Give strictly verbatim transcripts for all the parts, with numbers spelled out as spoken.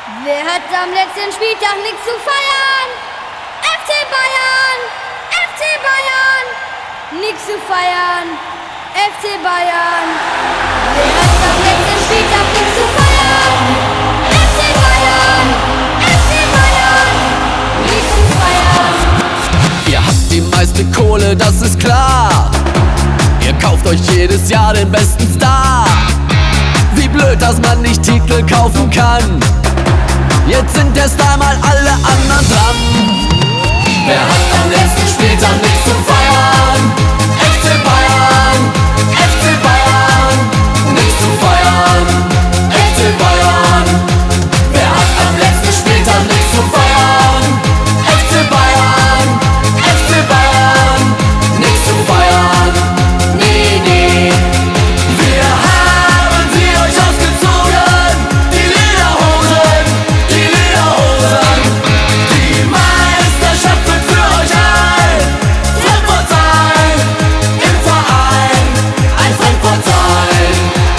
Wer hat am letzten Spieltag nichts zu feiern? F C Bayern! F C Bayern! Nichts zu feiern! F C Bayern! Wer hat am letzten Spieltag nichts zu feiern? F C Bayern! F C Bayern! Nichts zu feiern! Ihr habt die meiste Kohle, das ist klar. Ihr kauft euch jedes Jahr den besten Star. Wie blöd, dass man nicht Titel kaufen kann. Jetzt sind erst einmal alle anderen dran. Wer hat am letzten Spieltag nichts zu feiern? F C Bayern, F C Bayern, nichts zu feiern. F C Bayern. Wer hat am letzten Spieltag nichts zu feiern? F C Bayern, F C Bayern, nichts zu feiern. Nee, nee. Wir haben sie euch ausgezogen, die Lederhosen, die Lederhosen. Die Meisterschaft wird für euch ein Frankfurt sein, im Verein, ein Frankfurt sein.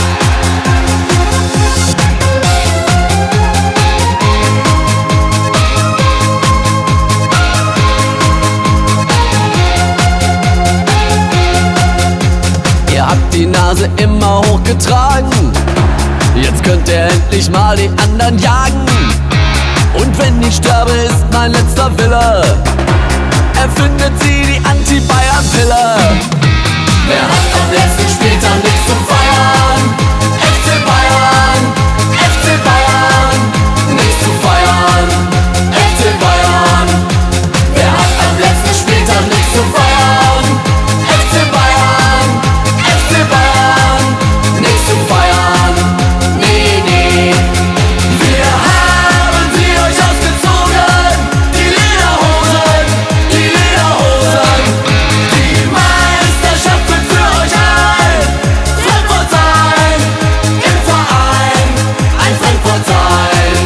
Ihr habt die Nase immer hochgetragen, jetzt könnt ihr endlich mal die anderen jagen. Und wenn ich sterbe, ist mein letzter Wille, erfindet sie die Anti-Bayern-Pille. Wer hat am letzten Spieltag nichts zu feiern? F C Bayern, F C Bayern, nichts zu feiern. F C Bayern. Wer hat am letzten Spieltag nichts zu feiern? F C Bayern, F C Bayern, nichts zu feiern. Nee, nee. Wir haben sie euch ausgezogen, die Lederhosen, die Lederhosen. Die Meisterschaft wird für euch ein Frankfurt sein, im Verein, ein Frankfurt sein.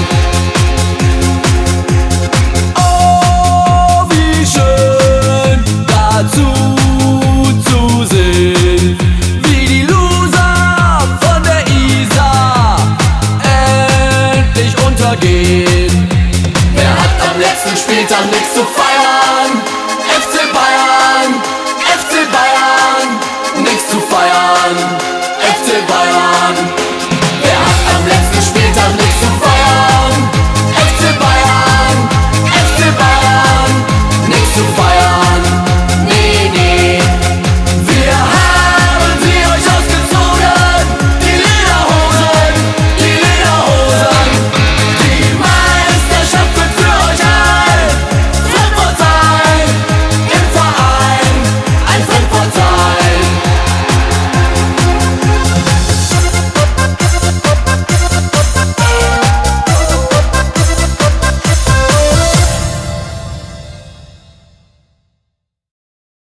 Oh, wie schön dazu zu sehen, wie die Loser von der Isar endlich untergehen. Wer hat am letzten Spieltag nichts zu feiern?